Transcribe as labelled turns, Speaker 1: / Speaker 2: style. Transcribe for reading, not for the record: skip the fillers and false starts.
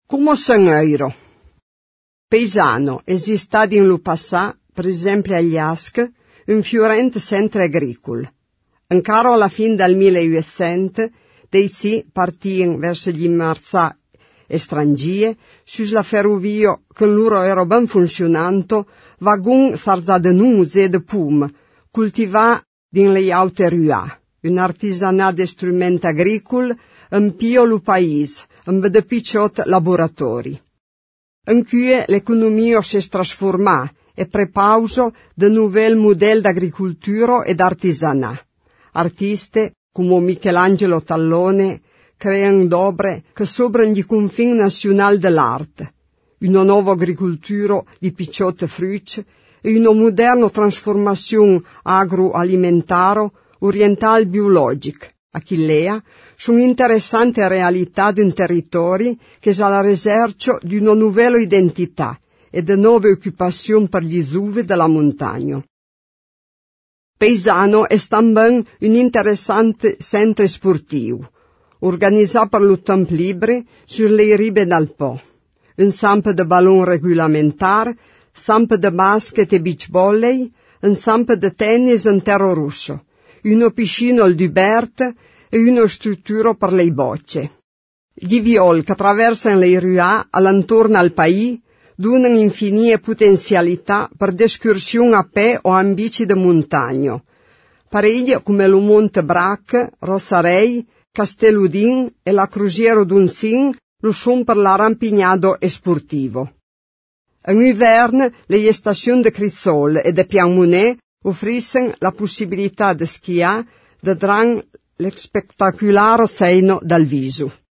Speaker 1: Come senheiro. Paesano esistà in lo passà, per esempio agli Asc, un fiorente centro agricolo. Ancora alla fine del 1800, dei si partien verso gli Marzà e Strangie, sulla ferrovia che loro era ben funzionante, vagon sarza de nuse e de pum, coltivà in le aute rua, un artisanat de strumenti agricoli, un piccolo paese, un de picciot laboratori. In cui l'economia si trasformà e prepauso de nuovi modelli d'agricoltura e d'artisanat. Artiste come Michelangelo Tallone creano opere che sobrano i confini nazionali dell'arte, una nuova agricoltura di picciotte frutti e una moderna trasformazione agroalimentare orientale biologica. A Chilea sono interessanti realtà di un territorio che è alla ricerca di una nuova identità e di nuove occupazioni per gli uvi della montagna. Paesano è anche un interessante centro sportivo, organizzato per lo tempo libero sulle rive del Po. Un campo di ballon regolamentare, campo di basket e beach volley, un campo di tennis in terra rossa, una piscina al Dubert e una struttura per le bocce. Gli violi che attraversano le rue all'intorno al paese donano infinite potenzialità per escursioni a piedi o in bici di montagna. Pareggi come lo Monte Brac, Rossarei, Castelludin e la Cruciero d'Unzin lo sono per l'arrampinato sportivo. In inverno, le stazioni di Crizzol e di Piamonnet offriscono la possibilità di sciare, di drang lo spettacolare Seino dal viso.